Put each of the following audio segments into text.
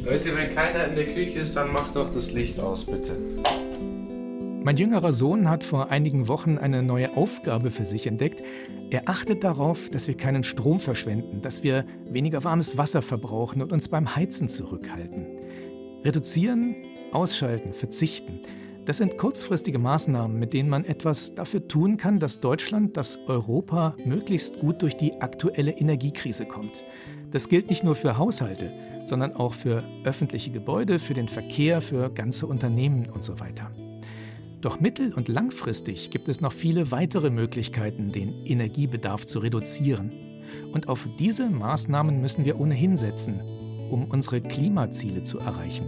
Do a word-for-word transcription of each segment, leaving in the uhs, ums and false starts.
Leute, wenn keiner in der Küche ist, dann macht doch das Licht aus, bitte. Mein jüngerer Sohn hat vor einigen Wochen eine neue Aufgabe für sich entdeckt. Er achtet darauf, dass wir keinen Strom verschwenden, dass wir weniger warmes Wasser verbrauchen und uns beim Heizen zurückhalten. Reduzieren, ausschalten, verzichten. Das sind kurzfristige Maßnahmen, mit denen man etwas dafür tun kann, dass Deutschland, dass Europa möglichst gut durch die aktuelle Energiekrise kommt. Das gilt nicht nur für Haushalte, sondern auch für öffentliche Gebäude, für den Verkehr, für ganze Unternehmen und so weiter. Doch mittel- und langfristig gibt es noch viele weitere Möglichkeiten, den Energiebedarf zu reduzieren. Und auf diese Maßnahmen müssen wir ohnehin setzen, um unsere Klimaziele zu erreichen.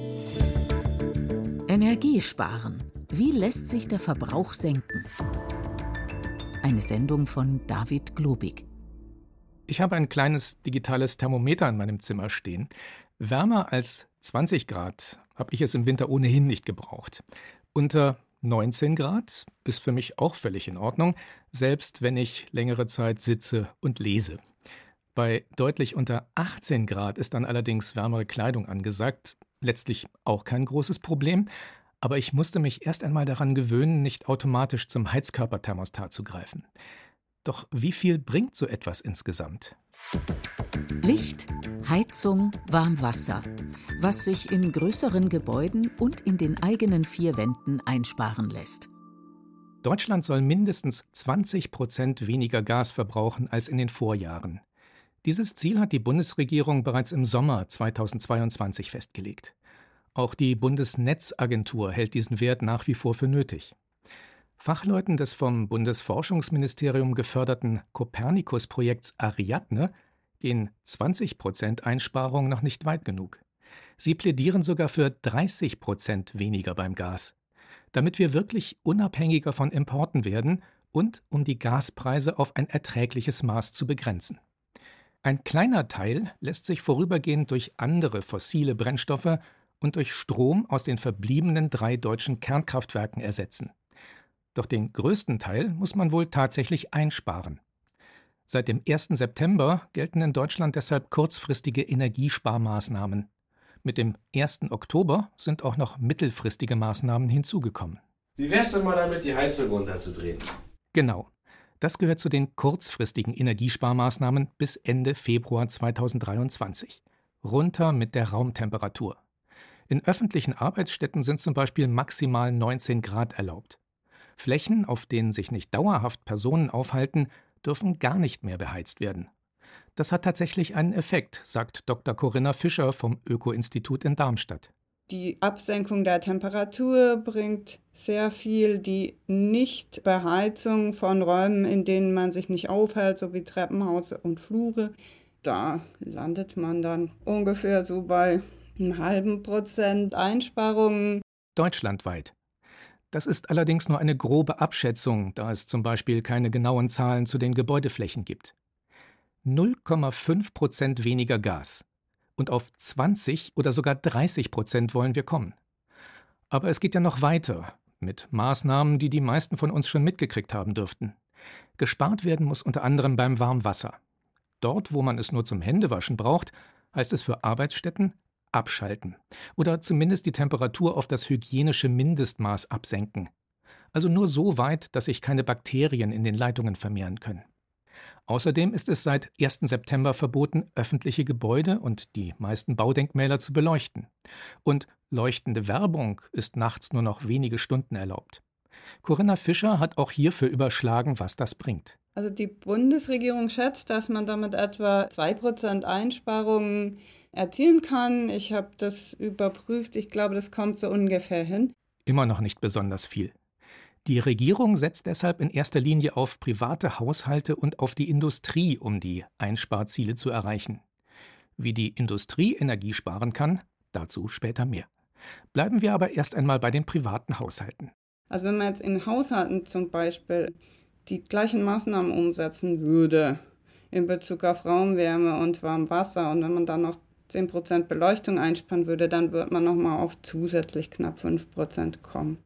Energiesparen. Wie lässt sich der Verbrauch senken? Eine Sendung von David Globig. Ich habe ein kleines digitales Thermometer in meinem Zimmer stehen. Wärmer als zwanzig Grad habe ich es im Winter ohnehin nicht gebraucht. Unter neunzehn Grad ist für mich auch völlig in Ordnung, selbst wenn ich längere Zeit sitze und lese. Bei deutlich unter achtzehn Grad ist dann allerdings wärmere Kleidung angesagt. Letztlich auch kein großes Problem, aber ich musste mich erst einmal daran gewöhnen, nicht automatisch zum Heizkörperthermostat zu greifen. Doch wie viel bringt so etwas insgesamt? Licht, Heizung, Warmwasser. Was sich in größeren Gebäuden und in den eigenen vier Wänden einsparen lässt. Deutschland soll mindestens zwanzig Prozent weniger Gas verbrauchen als in den Vorjahren. Dieses Ziel hat die Bundesregierung bereits im Sommer zweitausendzweiundzwanzig festgelegt. Auch die Bundesnetzagentur hält diesen Wert nach wie vor für nötig. Fachleuten des vom Bundesforschungsministerium geförderten Copernicus-Projekts Ariadne gehen zwanzig Prozent Einsparung noch nicht weit genug. Sie plädieren sogar für dreißig Prozent weniger beim Gas, damit wir wirklich unabhängiger von Importen werden und um die Gaspreise auf ein erträgliches Maß zu begrenzen. Ein kleiner Teil lässt sich vorübergehend durch andere fossile Brennstoffe und durch Strom aus den verbliebenen drei deutschen Kernkraftwerken ersetzen. Doch den größten Teil muss man wohl tatsächlich einsparen. Seit dem ersten September gelten in Deutschland deshalb kurzfristige Energiesparmaßnahmen. Mit dem ersten Oktober sind auch noch mittelfristige Maßnahmen hinzugekommen. Wie wär's denn mal damit, die Heizung runterzudrehen? Genau. Das gehört zu den kurzfristigen Energiesparmaßnahmen bis Ende Februar zweitausenddreiundzwanzig. Runter mit der Raumtemperatur. In öffentlichen Arbeitsstätten sind zum Beispiel maximal neunzehn Grad erlaubt. Flächen, auf denen sich nicht dauerhaft Personen aufhalten, dürfen gar nicht mehr beheizt werden. Das hat tatsächlich einen Effekt, sagt Doktor Corinna Fischer vom Öko-Institut in Darmstadt. Die Absenkung der Temperatur bringt sehr viel. Die Nichtbeheizung von Räumen, in denen man sich nicht aufhält, so wie Treppenhaus und Flure, da landet man dann ungefähr so bei einem halben Prozent Einsparungen. Deutschlandweit. Das ist allerdings nur eine grobe Abschätzung, da es zum Beispiel keine genauen Zahlen zu den Gebäudeflächen gibt. null Komma fünf Prozent weniger Gas. Und auf zwanzig oder sogar dreißig Prozent wollen wir kommen. Aber es geht ja noch weiter, mit Maßnahmen, die die meisten von uns schon mitgekriegt haben dürften. Gespart werden muss unter anderem beim Warmwasser. Dort, wo man es nur zum Händewaschen braucht, heißt es für Arbeitsstätten abschalten. Oder zumindest die Temperatur auf das hygienische Mindestmaß absenken. Also nur so weit, dass sich keine Bakterien in den Leitungen vermehren können. Außerdem ist es seit ersten September verboten, öffentliche Gebäude und die meisten Baudenkmäler zu beleuchten. Und leuchtende Werbung ist nachts nur noch wenige Stunden erlaubt. Corinna Fischer hat auch hierfür überschlagen, was das bringt. Also die Bundesregierung schätzt, dass man damit etwa zwei Prozent Einsparungen erzielen kann. Ich habe das überprüft. Ich glaube, das kommt so ungefähr hin. Immer noch nicht besonders viel. Die Regierung setzt deshalb in erster Linie auf private Haushalte und auf die Industrie, um die Einsparziele zu erreichen. Wie die Industrie Energie sparen kann, dazu später mehr. Bleiben wir aber erst einmal bei den privaten Haushalten. Also wenn man jetzt in Haushalten zum Beispiel die gleichen Maßnahmen umsetzen würde in Bezug auf Raumwärme und Warmwasser und wenn man dann noch zehn Prozent Beleuchtung einsparen würde, dann würde man nochmal auf zusätzlich knapp fünf Prozent kommen.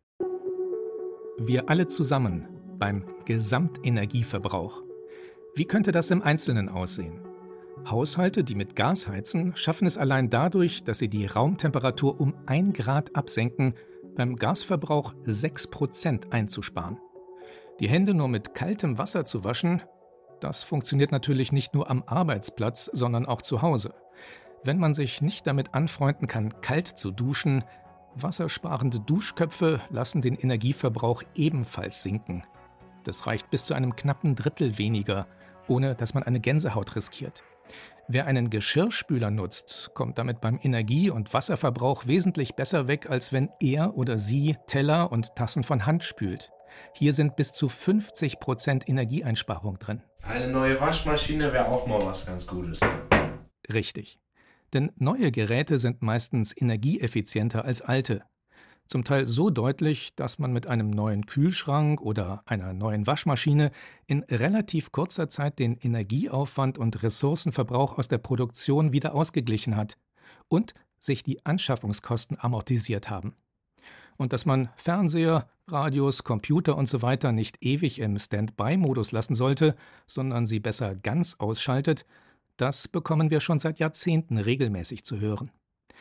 Wir alle zusammen beim Gesamtenergieverbrauch. Wie könnte das im Einzelnen aussehen? Haushalte, die mit Gas heizen, schaffen es allein dadurch, dass sie die Raumtemperatur um ein Grad absenken, beim Gasverbrauch sechs Prozent einzusparen. Die Hände nur mit kaltem Wasser zu waschen, das funktioniert natürlich nicht nur am Arbeitsplatz, sondern auch zu Hause. Wenn man sich nicht damit anfreunden kann, kalt zu duschen, wassersparende Duschköpfe lassen den Energieverbrauch ebenfalls sinken. Das reicht bis zu einem knappen Drittel weniger, ohne dass man eine Gänsehaut riskiert. Wer einen Geschirrspüler nutzt, kommt damit beim Energie- und Wasserverbrauch wesentlich besser weg, als wenn er oder sie Teller und Tassen von Hand spült. Hier sind bis zu fünfzig Prozent Energieeinsparung drin. Eine neue Waschmaschine wäre auch mal was ganz Gutes. Richtig. Denn neue Geräte sind meistens energieeffizienter als alte. Zum Teil so deutlich, dass man mit einem neuen Kühlschrank oder einer neuen Waschmaschine in relativ kurzer Zeit den Energieaufwand und Ressourcenverbrauch aus der Produktion wieder ausgeglichen hat und sich die Anschaffungskosten amortisiert haben. Und dass man Fernseher, Radios, Computer usw. nicht ewig im Standby-Modus lassen sollte, sondern sie besser ganz ausschaltet, das bekommen wir schon seit Jahrzehnten regelmäßig zu hören.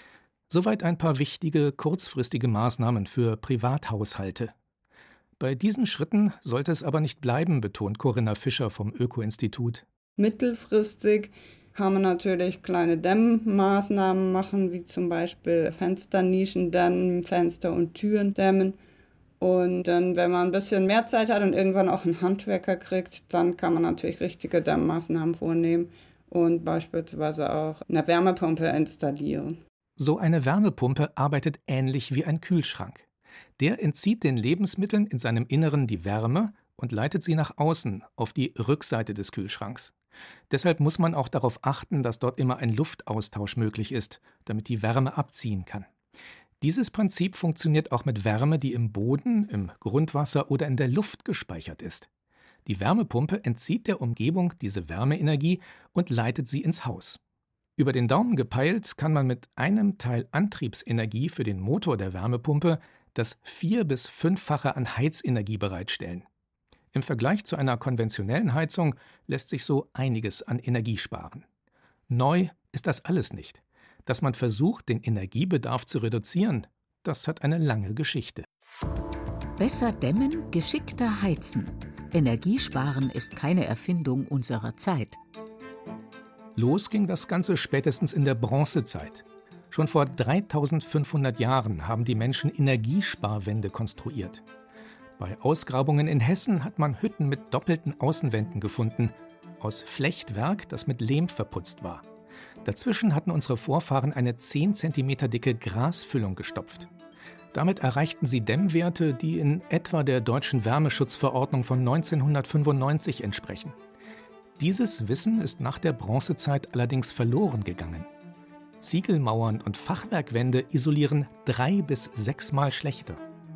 Soweit ein paar wichtige, kurzfristige Maßnahmen für Privathaushalte. Bei diesen Schritten sollte es aber nicht bleiben, betont Corinna Fischer vom Öko-Institut. Mittelfristig kann man natürlich kleine Dämmmaßnahmen machen, wie zum Beispiel Fensternischen dämmen, Fenster und Türen dämmen. Und dann, wenn man ein bisschen mehr Zeit hat und irgendwann auch einen Handwerker kriegt, dann kann man natürlich richtige Dämmmaßnahmen vornehmen und beispielsweise auch eine Wärmepumpe installieren. So eine Wärmepumpe arbeitet ähnlich wie ein Kühlschrank. Der entzieht den Lebensmitteln in seinem Inneren die Wärme und leitet sie nach außen, auf die Rückseite des Kühlschranks. Deshalb muss man auch darauf achten, dass dort immer ein Luftaustausch möglich ist, damit die Wärme abziehen kann. Dieses Prinzip funktioniert auch mit Wärme, die im Boden, im Grundwasser oder in der Luft gespeichert ist. Die Wärmepumpe entzieht der Umgebung diese Wärmeenergie und leitet sie ins Haus. Über den Daumen gepeilt kann man mit einem Teil Antriebsenergie für den Motor der Wärmepumpe das vier- bis fünffache an Heizenergie bereitstellen. Im Vergleich zu einer konventionellen Heizung lässt sich so einiges an Energie sparen. Neu ist das alles nicht. Dass man versucht, den Energiebedarf zu reduzieren, das hat eine lange Geschichte. Besser dämmen, geschickter heizen. Energiesparen ist keine Erfindung unserer Zeit. Los ging das Ganze spätestens in der Bronzezeit. Schon vor dreitausendfünfhundert Jahren haben die Menschen Energiesparwände konstruiert. Bei Ausgrabungen in Hessen hat man Hütten mit doppelten Außenwänden gefunden, aus Flechtwerk, das mit Lehm verputzt war. Dazwischen hatten unsere Vorfahren eine zehn Zentimeter dicke Grasfüllung gestopft. Damit erreichten sie Dämmwerte, die in etwa der deutschen Wärmeschutzverordnung von neunzehnhundertfünfundneunzig entsprechen. Dieses Wissen ist nach der Bronzezeit allerdings verloren gegangen. Ziegelmauern und Fachwerkwände isolieren drei- bis sechsmal schlechter.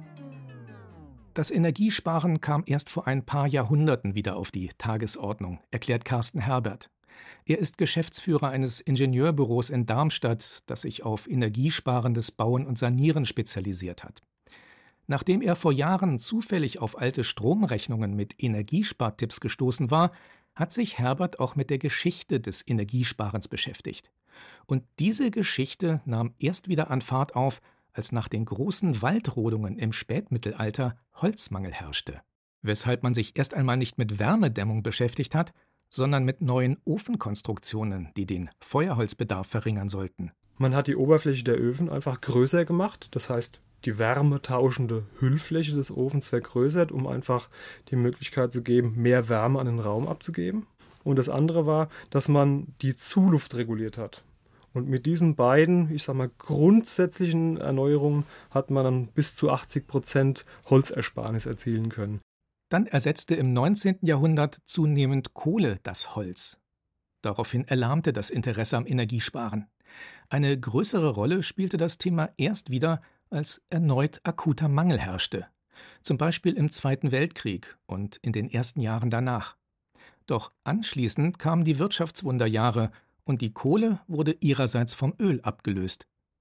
Das Energiesparen kam erst vor ein paar Jahrhunderten wieder auf die Tagesordnung, erklärt Carsten Herbert. Er ist Geschäftsführer eines Ingenieurbüros in Darmstadt, das sich auf energiesparendes Bauen und Sanieren spezialisiert hat. Nachdem er vor Jahren zufällig auf alte Stromrechnungen mit Energiespartipps gestoßen war, hat sich Herbert auch mit der Geschichte des Energiesparens beschäftigt. Und diese Geschichte nahm erst wieder an Fahrt auf, als nach den großen Waldrodungen im Spätmittelalter Holzmangel herrschte. Weshalb man sich erst einmal nicht mit Wärmedämmung beschäftigt hat, sondern mit neuen Ofenkonstruktionen, die den Feuerholzbedarf verringern sollten. Man hat die Oberfläche der Öfen einfach größer gemacht, das heißt, die wärmetauschende Hüllfläche des Ofens vergrößert, um einfach die Möglichkeit zu geben, mehr Wärme an den Raum abzugeben. Und das andere war, dass man die Zuluft reguliert hat. Und mit diesen beiden, ich sag mal, grundsätzlichen Erneuerungen hat man dann bis zu achtzig Prozent Holzersparnis erzielen können. Dann ersetzte im neunzehnten Jahrhundert zunehmend Kohle das Holz. Daraufhin erlahmte das Interesse am Energiesparen. Eine größere Rolle spielte das Thema erst wieder, als erneut akuter Mangel herrschte, zum Beispiel im Zweiten Weltkrieg und in den ersten Jahren danach. Doch anschließend kamen die Wirtschaftswunderjahre und die Kohle wurde ihrerseits vom Öl abgelöst.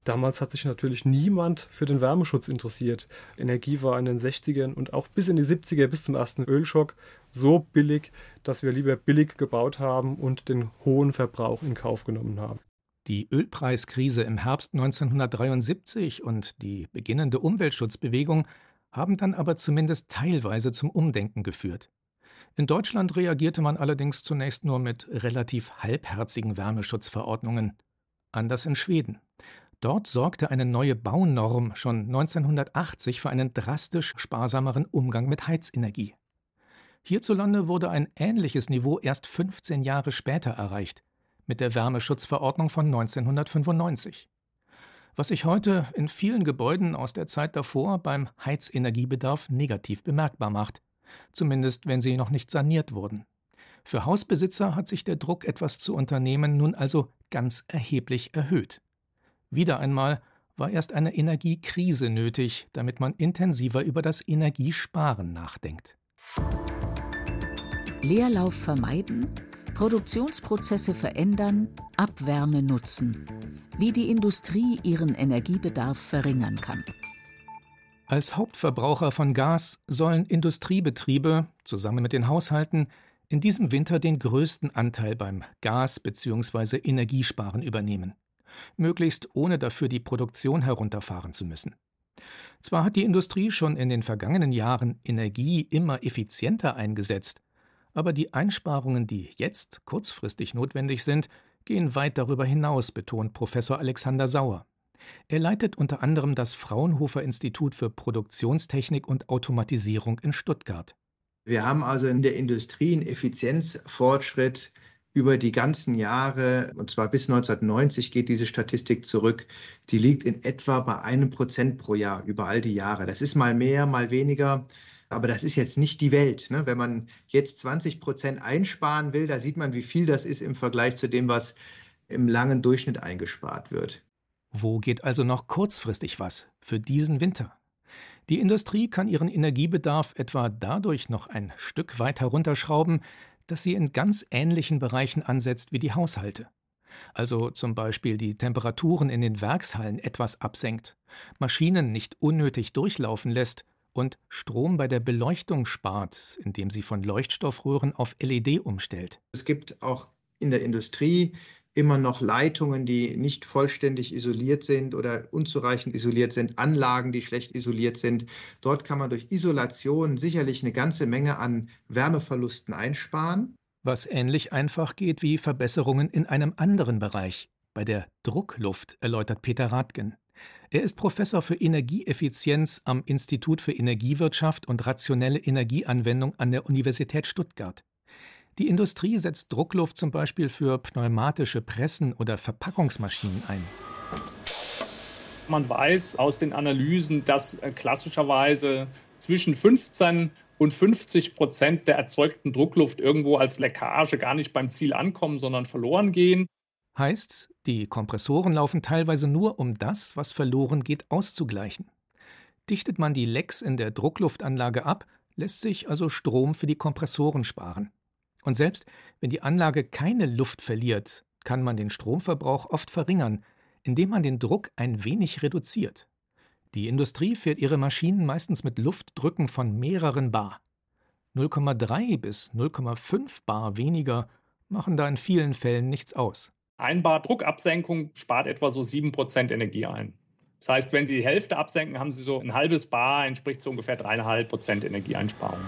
Damals hat sich natürlich niemand für den Wärmeschutz interessiert. Energie war in den sechzigern und auch bis in die siebziger, bis zum ersten Ölschock, so billig, dass wir lieber billig gebaut haben und den hohen Verbrauch in Kauf genommen haben. Die Ölpreiskrise im Herbst neunzehnhundertdreiundsiebzig und die beginnende Umweltschutzbewegung haben dann aber zumindest teilweise zum Umdenken geführt. In Deutschland reagierte man allerdings zunächst nur mit relativ halbherzigen Wärmeschutzverordnungen. Anders in Schweden. Dort sorgte eine neue Baunorm schon neunzehnhundertachtzig für einen drastisch sparsameren Umgang mit Heizenergie. Hierzulande wurde ein ähnliches Niveau erst fünfzehn Jahre später erreicht, mit der Wärmeschutzverordnung von neunzehnhundertfünfundneunzig. Was sich heute in vielen Gebäuden aus der Zeit davor beim Heizenergiebedarf negativ bemerkbar macht, zumindest wenn sie noch nicht saniert wurden. Für Hausbesitzer hat sich der Druck, etwas zu unternehmen, nun also ganz erheblich erhöht. Wieder einmal war erst eine Energiekrise nötig, damit man intensiver über das Energiesparen nachdenkt. Leerlauf vermeiden, Produktionsprozesse verändern, Abwärme nutzen. Wie die Industrie ihren Energiebedarf verringern kann. Als Hauptverbraucher von Gas sollen Industriebetriebe, zusammen mit den Haushalten, in diesem Winter den größten Anteil beim Gas- bzw. Energiesparen übernehmen. Möglichst ohne dafür die Produktion herunterfahren zu müssen. Zwar hat die Industrie schon in den vergangenen Jahren Energie immer effizienter eingesetzt, aber die Einsparungen, die jetzt kurzfristig notwendig sind, gehen weit darüber hinaus, betont Professor Alexander Sauer. Er leitet unter anderem das Fraunhofer-Institut für Produktionstechnik und Automatisierung in Stuttgart. Wir haben also in der Industrie einen Effizienzfortschritt über die ganzen Jahre, und zwar bis neunzehnhundertneunzig geht diese Statistik zurück, die liegt in etwa bei einem Prozent pro Jahr über all die Jahre. Das ist mal mehr, mal weniger, aber das ist jetzt nicht die Welt. Ne? Wenn man jetzt zwanzig Prozent einsparen will, da sieht man, wie viel das ist im Vergleich zu dem, was im langen Durchschnitt eingespart wird. Wo geht also noch kurzfristig was für diesen Winter? Die Industrie kann ihren Energiebedarf etwa dadurch noch ein Stück weit herunterschrauben, dass sie in ganz ähnlichen Bereichen ansetzt wie die Haushalte. Also zum Beispiel die Temperaturen in den Werkshallen etwas absenkt, Maschinen nicht unnötig durchlaufen lässt und Strom bei der Beleuchtung spart, indem sie von Leuchtstoffröhren auf L E D umstellt. Es gibt auch in der Industrie immer noch Leitungen, die nicht vollständig isoliert sind oder unzureichend isoliert sind, Anlagen, die schlecht isoliert sind. Dort kann man durch Isolation sicherlich eine ganze Menge an Wärmeverlusten einsparen. Was ähnlich einfach geht wie Verbesserungen in einem anderen Bereich, bei der Druckluft, erläutert Peter Rathgen. Er ist Professor für Energieeffizienz am Institut für Energiewirtschaft und rationelle Energieanwendung an der Universität Stuttgart. Die Industrie setzt Druckluft zum Beispiel für pneumatische Pressen oder Verpackungsmaschinen ein. Man weiß aus den Analysen, dass klassischerweise zwischen fünfzehn und fünfzig Prozent der erzeugten Druckluft irgendwo als Leckage gar nicht beim Ziel ankommen, sondern verloren gehen. Heißt, die Kompressoren laufen teilweise nur, um das, was verloren geht, auszugleichen. Dichtet man die Lecks in der Druckluftanlage ab, lässt sich also Strom für die Kompressoren sparen. Und selbst wenn die Anlage keine Luft verliert, kann man den Stromverbrauch oft verringern, indem man den Druck ein wenig reduziert. Die Industrie fährt ihre Maschinen meistens mit Luftdrücken von mehreren Bar. null Komma drei bis null Komma fünf Bar weniger machen da in vielen Fällen nichts aus. Ein Bar Druckabsenkung spart etwa so sieben Prozent Energie ein. Das heißt, wenn Sie die Hälfte absenken, haben Sie so ein halbes Bar, entspricht so ungefähr drei Komma fünf Prozent Energieeinsparung.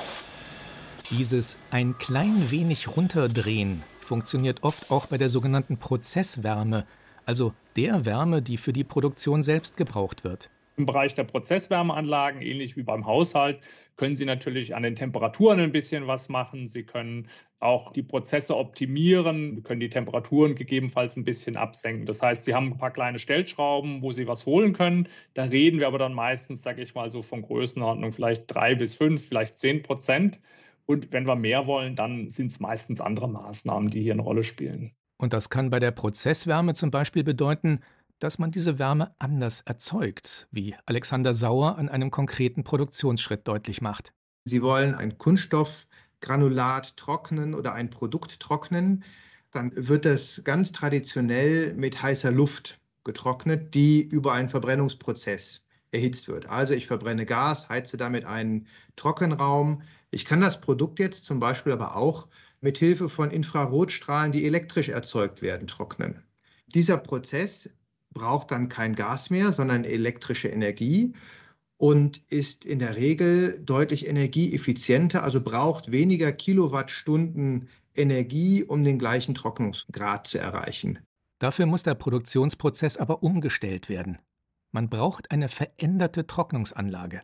Dieses ein klein wenig runterdrehen funktioniert oft auch bei der sogenannten Prozesswärme, also der Wärme, die für die Produktion selbst gebraucht wird. Im Bereich der Prozesswärmeanlagen, ähnlich wie beim Haushalt, können Sie natürlich an den Temperaturen ein bisschen was machen. Sie können auch die Prozesse optimieren, Sie können die Temperaturen gegebenenfalls ein bisschen absenken. Das heißt, Sie haben ein paar kleine Stellschrauben, wo Sie was holen können. Da reden wir aber dann meistens, sage ich mal, so von Größenordnung vielleicht drei bis fünf, vielleicht zehn Prozent. Und wenn wir mehr wollen, dann sind es meistens andere Maßnahmen, die hier eine Rolle spielen. Und das kann bei der Prozesswärme zum Beispiel bedeuten, dass man diese Wärme anders erzeugt, wie Alexander Sauer an einem konkreten Produktionsschritt deutlich macht. Sie wollen ein Kunststoffgranulat trocknen oder ein Produkt trocknen, dann wird das ganz traditionell mit heißer Luft getrocknet, die über einen Verbrennungsprozess erhitzt wird. Also ich verbrenne Gas, heize damit einen Trockenraum. Ich kann das Produkt jetzt zum Beispiel aber auch mit Hilfe von Infrarotstrahlen, die elektrisch erzeugt werden, trocknen. Dieser Prozess braucht dann kein Gas mehr, sondern elektrische Energie und ist in der Regel deutlich energieeffizienter, also braucht weniger Kilowattstunden Energie, um den gleichen Trocknungsgrad zu erreichen. Dafür muss der Produktionsprozess aber umgestellt werden. Man braucht eine veränderte Trocknungsanlage.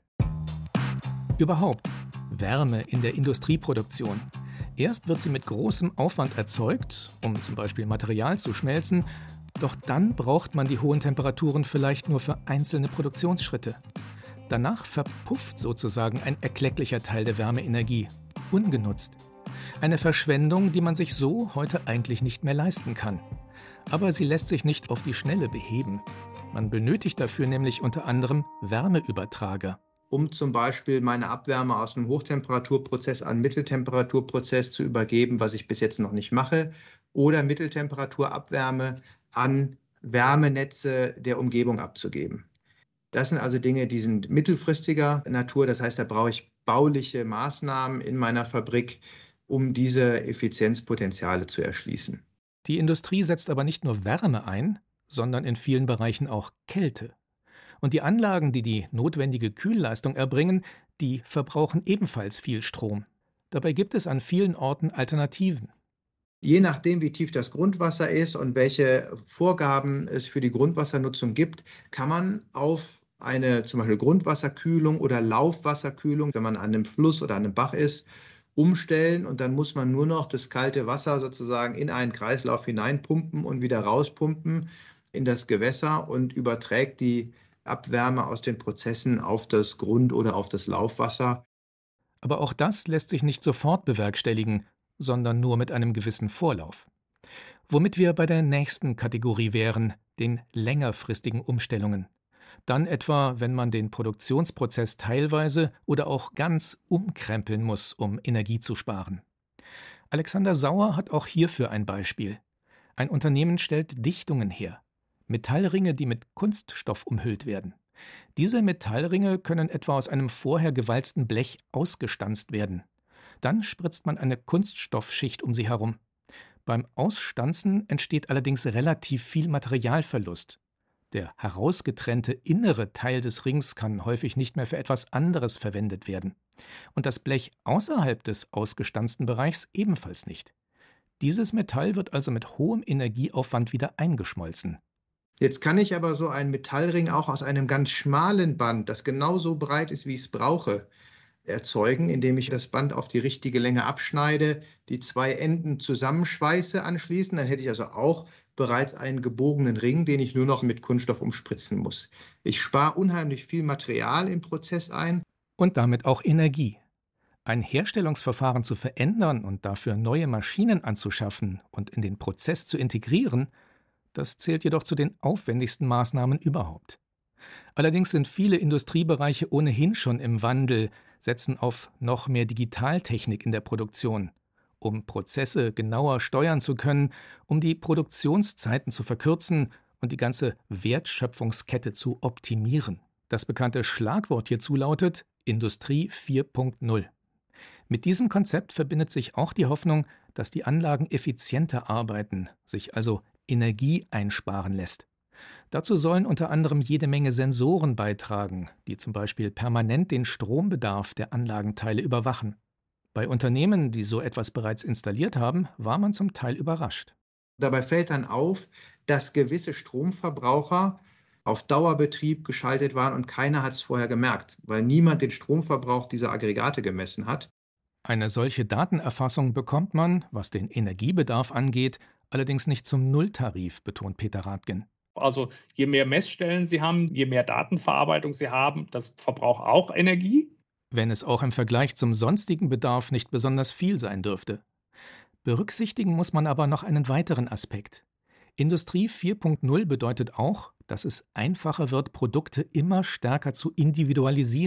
Überhaupt Wärme in der Industrieproduktion. Erst wird sie mit großem Aufwand erzeugt, um zum Beispiel Material zu schmelzen, doch dann braucht man die hohen Temperaturen vielleicht nur für einzelne Produktionsschritte. Danach verpufft sozusagen ein erklecklicher Teil der Wärmeenergie, ungenutzt. Eine Verschwendung, die man sich so heute eigentlich nicht mehr leisten kann. Aber sie lässt sich nicht auf die Schnelle beheben. Man benötigt dafür nämlich unter anderem Wärmeübertrager. Um zum Beispiel meine Abwärme aus einem Hochtemperaturprozess an einen Mitteltemperaturprozess zu übergeben, was ich bis jetzt noch nicht mache, oder Mitteltemperaturabwärme an Wärmenetze der Umgebung abzugeben. Das sind also Dinge, die sind mittelfristiger Natur. Das heißt, da brauche ich bauliche Maßnahmen in meiner Fabrik, um diese Effizienzpotenziale zu erschließen. Die Industrie setzt aber nicht nur Wärme ein, sondern in vielen Bereichen auch Kälte. Und die Anlagen, die die notwendige Kühlleistung erbringen, die verbrauchen ebenfalls viel Strom. Dabei gibt es an vielen Orten Alternativen. Je nachdem, wie tief das Grundwasser ist und welche Vorgaben es für die Grundwassernutzung gibt, kann man auf eine zum Beispiel Grundwasserkühlung oder Laufwasserkühlung, wenn man an einem Fluss oder an einem Bach ist, umstellen und dann muss man nur noch das kalte Wasser sozusagen in einen Kreislauf hineinpumpen und wieder rauspumpen in das Gewässer und überträgt die Abwärme aus den Prozessen auf das Grund- oder auf das Laufwasser. Aber auch das lässt sich nicht sofort bewerkstelligen, sondern nur mit einem gewissen Vorlauf. Womit wir bei der nächsten Kategorie wären, den längerfristigen Umstellungen. Dann etwa, wenn man den Produktionsprozess teilweise oder auch ganz umkrempeln muss, um Energie zu sparen. Alexander Sauer hat auch hierfür ein Beispiel. Ein Unternehmen stellt Dichtungen her. Metallringe, die mit Kunststoff umhüllt werden. Diese Metallringe können etwa aus einem vorher gewalzten Blech ausgestanzt werden. Dann spritzt man eine Kunststoffschicht um sie herum. Beim Ausstanzen entsteht allerdings relativ viel Materialverlust. Der herausgetrennte innere Teil des Rings kann häufig nicht mehr für etwas anderes verwendet werden. Und das Blech außerhalb des ausgestanzten Bereichs ebenfalls nicht. Dieses Metall wird also mit hohem Energieaufwand wieder eingeschmolzen. Jetzt kann ich aber so einen Metallring auch aus einem ganz schmalen Band, das genauso breit ist, wie ich es brauche, erzeugen, indem ich das Band auf die richtige Länge abschneide, die zwei Enden zusammenschweiße anschließend. Dann hätte ich also auch bereits einen gebogenen Ring, den ich nur noch mit Kunststoff umspritzen muss. Ich spare unheimlich viel Material im Prozess ein. Und damit auch Energie. Ein Herstellungsverfahren zu verändern und dafür neue Maschinen anzuschaffen und in den Prozess zu integrieren, das zählt jedoch zu den aufwendigsten Maßnahmen überhaupt. Allerdings sind viele Industriebereiche ohnehin schon im Wandel, setzen auf noch mehr Digitaltechnik in der Produktion, um Prozesse genauer steuern zu können, um die Produktionszeiten zu verkürzen und die ganze Wertschöpfungskette zu optimieren. Das bekannte Schlagwort hierzu lautet Industrie vier Punkt null. Mit diesem Konzept verbindet sich auch die Hoffnung, dass die Anlagen effizienter arbeiten, sich also Energie einsparen lässt. Dazu sollen unter anderem jede Menge Sensoren beitragen, die zum Beispiel permanent den Strombedarf der Anlagenteile überwachen. Bei Unternehmen, die so etwas bereits installiert haben, war man zum Teil überrascht. Dabei fällt dann auf, dass gewisse Stromverbraucher auf Dauerbetrieb geschaltet waren und keiner hat es vorher gemerkt, weil niemand den Stromverbrauch dieser Aggregate gemessen hat. Eine solche Datenerfassung bekommt man, was den Energiebedarf angeht, allerdings nicht zum Nulltarif, betont Peter Rathgen. Also je mehr Messstellen Sie haben, je mehr Datenverarbeitung Sie haben, das verbraucht auch Energie. Wenn es auch im Vergleich zum sonstigen Bedarf nicht besonders viel sein dürfte. Berücksichtigen muss man aber noch einen weiteren Aspekt. Industrie vier Punkt null bedeutet auch, dass es einfacher wird, Produkte immer stärker zu individualisieren.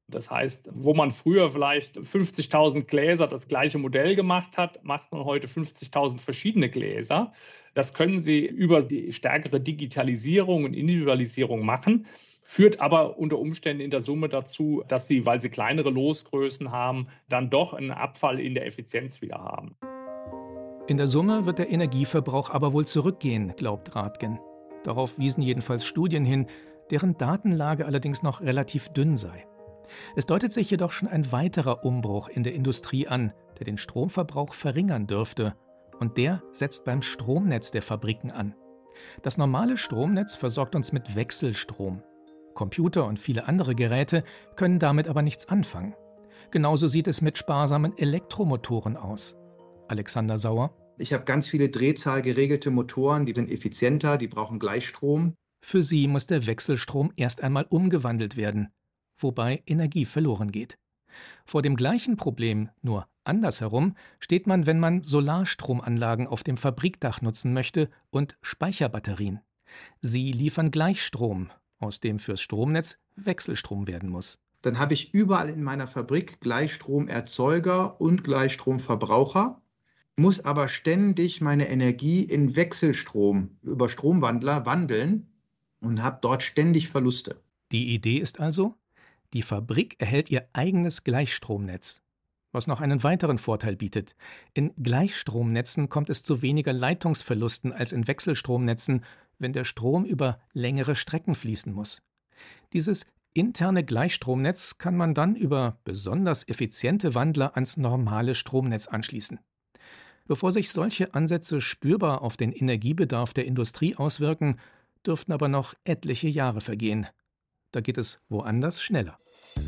Das heißt, wo man früher vielleicht fünfzigtausend Gläser das gleiche Modell gemacht hat, macht man heute fünfzigtausend verschiedene Gläser. Das können Sie über die stärkere Digitalisierung und Individualisierung machen, führt aber unter Umständen in der Summe dazu, dass Sie, weil Sie kleinere Losgrößen haben, dann doch einen Abfall in der Effizienz wieder haben. In der Summe wird der Energieverbrauch aber wohl zurückgehen, glaubt Rathgen. Darauf wiesen jedenfalls Studien hin, deren Datenlage allerdings noch relativ dünn sei. Es deutet sich jedoch schon ein weiterer Umbruch in der Industrie an, der den Stromverbrauch verringern dürfte. Und der setzt beim Stromnetz der Fabriken an. Das normale Stromnetz versorgt uns mit Wechselstrom. Computer und viele andere Geräte können damit aber nichts anfangen. Genauso sieht es mit sparsamen Elektromotoren aus. Alexander Sauer: Ich habe ganz viele drehzahlgeregelte Motoren, die sind effizienter, die brauchen Gleichstrom. Für sie muss der Wechselstrom erst einmal umgewandelt werden, wobei Energie verloren geht. Vor dem gleichen Problem, nur andersherum, steht man, wenn man Solarstromanlagen auf dem Fabrikdach nutzen möchte und Speicherbatterien. Sie liefern Gleichstrom, aus dem fürs Stromnetz Wechselstrom werden muss. Dann habe ich überall in meiner Fabrik Gleichstromerzeuger und Gleichstromverbraucher, muss aber ständig meine Energie in Wechselstrom über Stromwandler wandeln und habe dort ständig Verluste. Die Idee ist also, die Fabrik erhält ihr eigenes Gleichstromnetz, was noch einen weiteren Vorteil bietet. In Gleichstromnetzen kommt es zu weniger Leitungsverlusten als in Wechselstromnetzen, wenn der Strom über längere Strecken fließen muss. Dieses interne Gleichstromnetz kann man dann über besonders effiziente Wandler ans normale Stromnetz anschließen. Bevor sich solche Ansätze spürbar auf den Energiebedarf der Industrie auswirken, dürften aber noch etliche Jahre vergehen. Da geht es woanders schneller.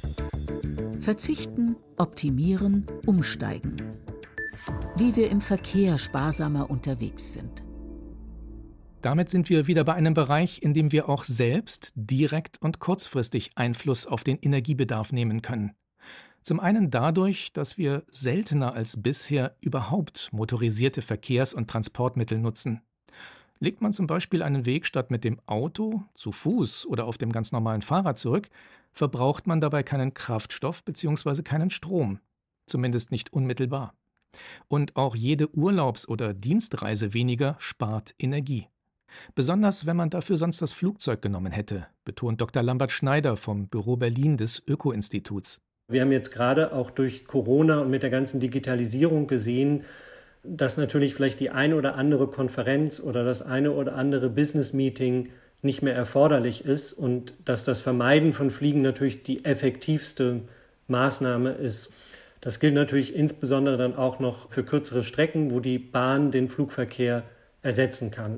Verzichten, optimieren, umsteigen. Wie wir im Verkehr sparsamer unterwegs sind. Damit sind wir wieder bei einem Bereich, in dem wir auch selbst direkt und kurzfristig Einfluss auf den Energiebedarf nehmen können. Zum einen dadurch, dass wir seltener als bisher überhaupt motorisierte Verkehrs- und Transportmittel nutzen. Legt man zum Beispiel einen Weg statt mit dem Auto, zu Fuß oder auf dem ganz normalen Fahrrad zurück, verbraucht man dabei keinen Kraftstoff bzw. keinen Strom. Zumindest nicht unmittelbar. Und auch jede Urlaubs- oder Dienstreise weniger spart Energie. Besonders, wenn man dafür sonst das Flugzeug genommen hätte, betont Doktor Lambert Schneider vom Büro Berlin des Öko-Instituts. Wir haben jetzt gerade auch durch Corona und mit der ganzen Digitalisierung gesehen, dass natürlich vielleicht die eine oder andere Konferenz oder das eine oder andere Business-Meeting nicht mehr erforderlich ist und dass das Vermeiden von Fliegen natürlich die effektivste Maßnahme ist. Das gilt natürlich insbesondere dann auch noch für kürzere Strecken, wo die Bahn den Flugverkehr ersetzen kann.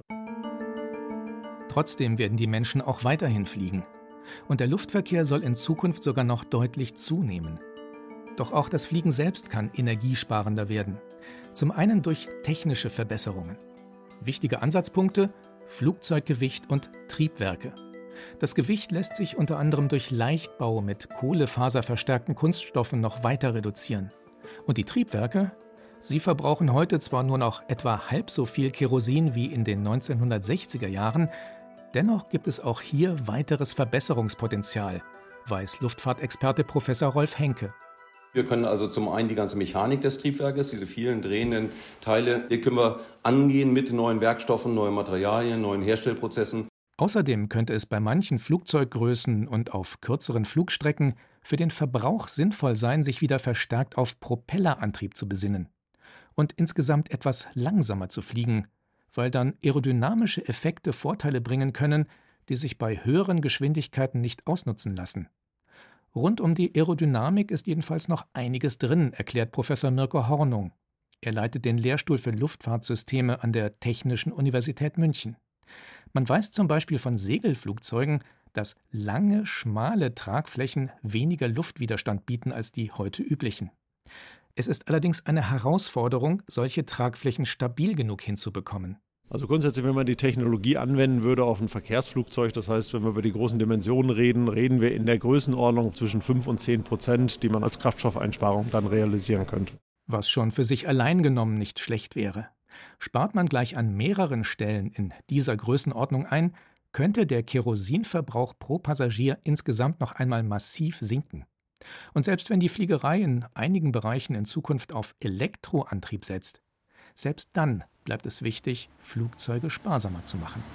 Trotzdem werden die Menschen auch weiterhin fliegen. Und der Luftverkehr soll in Zukunft sogar noch deutlich zunehmen. Doch auch das Fliegen selbst kann energiesparender werden. Zum einen durch technische Verbesserungen. Wichtige Ansatzpunkte: Flugzeuggewicht und Triebwerke. Das Gewicht lässt sich unter anderem durch Leichtbau mit kohlefaserverstärkten Kunststoffen noch weiter reduzieren. Und die Triebwerke? Sie verbrauchen heute zwar nur noch etwa halb so viel Kerosin wie in den neunzehnhundertsechziger Jahren, dennoch gibt es auch hier weiteres Verbesserungspotenzial, weiß Luftfahrtexperte Professor Rolf Henke. Wir können also zum einen die ganze Mechanik des Triebwerkes, diese vielen drehenden Teile, die können wir angehen mit neuen Werkstoffen, neuen Materialien, neuen Herstellprozessen. Außerdem könnte es bei manchen Flugzeuggrößen und auf kürzeren Flugstrecken für den Verbrauch sinnvoll sein, sich wieder verstärkt auf Propellerantrieb zu besinnen und insgesamt etwas langsamer zu fliegen, weil dann aerodynamische Effekte Vorteile bringen können, die sich bei höheren Geschwindigkeiten nicht ausnutzen lassen. Rund um die Aerodynamik ist jedenfalls noch einiges drin, erklärt Professor Mirko Hornung. Er leitet den Lehrstuhl für Luftfahrtsysteme an der Technischen Universität München. Man weiß zum Beispiel von Segelflugzeugen, dass lange, schmale Tragflächen weniger Luftwiderstand bieten als die heute üblichen. Es ist allerdings eine Herausforderung, solche Tragflächen stabil genug hinzubekommen. Also grundsätzlich, wenn man die Technologie anwenden würde auf ein Verkehrsflugzeug, das heißt, wenn wir über die großen Dimensionen reden, reden wir in der Größenordnung zwischen fünf und zehn Prozent, die man als Kraftstoffeinsparung dann realisieren könnte. Was schon für sich allein genommen nicht schlecht wäre. Spart man gleich an mehreren Stellen in dieser Größenordnung ein, könnte der Kerosinverbrauch pro Passagier insgesamt noch einmal massiv sinken. Und selbst wenn die Fliegerei in einigen Bereichen in Zukunft auf Elektroantrieb setzt, selbst dann bleibt es wichtig, Flugzeuge sparsamer zu machen.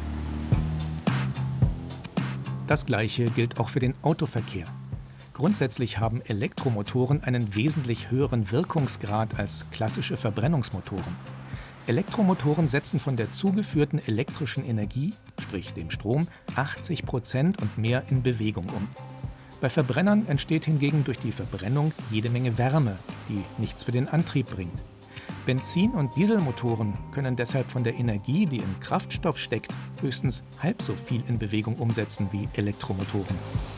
Das Gleiche gilt auch für den Autoverkehr. Grundsätzlich haben Elektromotoren einen wesentlich höheren Wirkungsgrad als klassische Verbrennungsmotoren. Elektromotoren setzen von der zugeführten elektrischen Energie, sprich dem Strom, achtzig Prozent und mehr in Bewegung um. Bei Verbrennern entsteht hingegen durch die Verbrennung jede Menge Wärme, die nichts für den Antrieb bringt. Benzin- und Dieselmotoren können deshalb von der Energie, die im Kraftstoff steckt, höchstens halb so viel in Bewegung umsetzen wie Elektromotoren.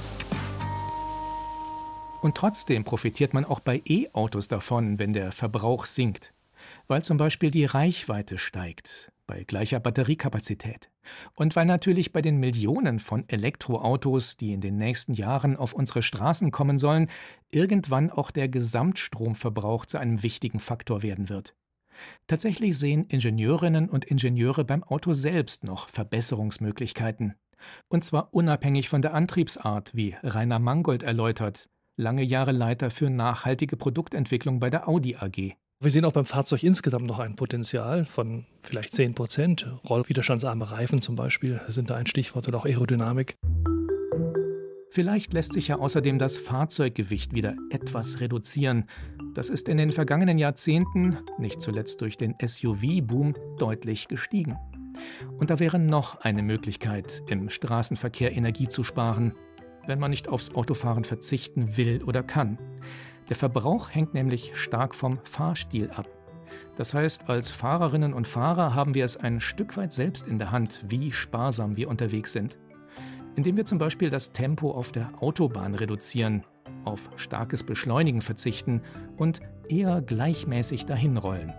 Und trotzdem profitiert man auch bei E-Autos davon, wenn der Verbrauch sinkt, weil zum Beispiel die Reichweite steigt, bei gleicher Batteriekapazität. Und weil natürlich bei den Millionen von Elektroautos, die in den nächsten Jahren auf unsere Straßen kommen sollen, irgendwann auch der Gesamtstromverbrauch zu einem wichtigen Faktor werden wird. Tatsächlich sehen Ingenieurinnen und Ingenieure beim Auto selbst noch Verbesserungsmöglichkeiten. Und zwar unabhängig von der Antriebsart, wie Rainer Mangold erläutert, lange Jahre Leiter für nachhaltige Produktentwicklung bei der Audi A G. Wir sehen auch beim Fahrzeug insgesamt noch ein Potenzial von vielleicht zehn Prozent. Rollwiderstandsarme Reifen zum Beispiel sind da ein Stichwort oder auch Aerodynamik. Vielleicht lässt sich ja außerdem das Fahrzeuggewicht wieder etwas reduzieren. Das ist in den vergangenen Jahrzehnten, nicht zuletzt durch den S U V-Boom, deutlich gestiegen. Und da wäre noch eine Möglichkeit, im Straßenverkehr Energie zu sparen, wenn man nicht aufs Autofahren verzichten will oder kann. Der Verbrauch hängt nämlich stark vom Fahrstil ab. Das heißt, als Fahrerinnen und Fahrer haben wir es ein Stück weit selbst in der Hand, wie sparsam wir unterwegs sind. Indem wir zum Beispiel das Tempo auf der Autobahn reduzieren, auf starkes Beschleunigen verzichten und eher gleichmäßig dahinrollen.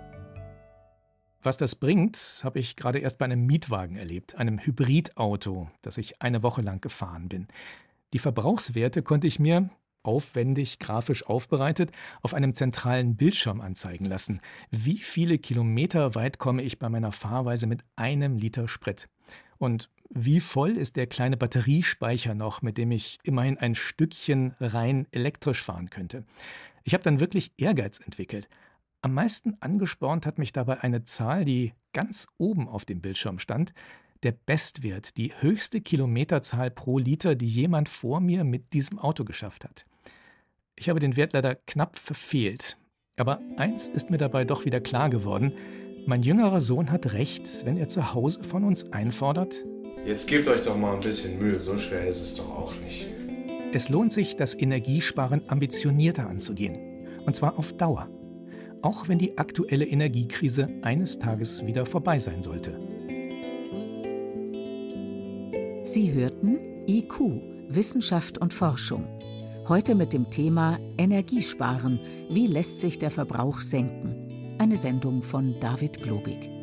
Was das bringt, habe ich gerade erst bei einem Mietwagen erlebt, einem Hybridauto, das ich eine Woche lang gefahren bin. Die Verbrauchswerte konnte ich mir, aufwendig grafisch aufbereitet, auf einem zentralen Bildschirm anzeigen lassen. Wie viele Kilometer weit komme ich bei meiner Fahrweise mit einem Liter Sprit? Und wie voll ist der kleine Batteriespeicher noch, mit dem ich immerhin ein Stückchen rein elektrisch fahren könnte? Ich habe dann wirklich Ehrgeiz entwickelt. Am meisten angespornt hat mich dabei eine Zahl, die ganz oben auf dem Bildschirm stand. Der Bestwert, die höchste Kilometerzahl pro Liter, die jemand vor mir mit diesem Auto geschafft hat. Ich habe den Wert leider knapp verfehlt. Aber eins ist mir dabei doch wieder klar geworden. Mein jüngerer Sohn hat recht, wenn er zu Hause von uns einfordert: Jetzt gebt euch doch mal ein bisschen Mühe, so schwer ist es doch auch nicht. Es lohnt sich, das Energiesparen ambitionierter anzugehen. Und zwar auf Dauer. Auch wenn die aktuelle Energiekrise eines Tages wieder vorbei sein sollte. Sie hörten I Q, Wissenschaft und Forschung. Heute mit dem Thema Energiesparen. Wie lässt sich der Verbrauch senken? Eine Sendung von David Globig.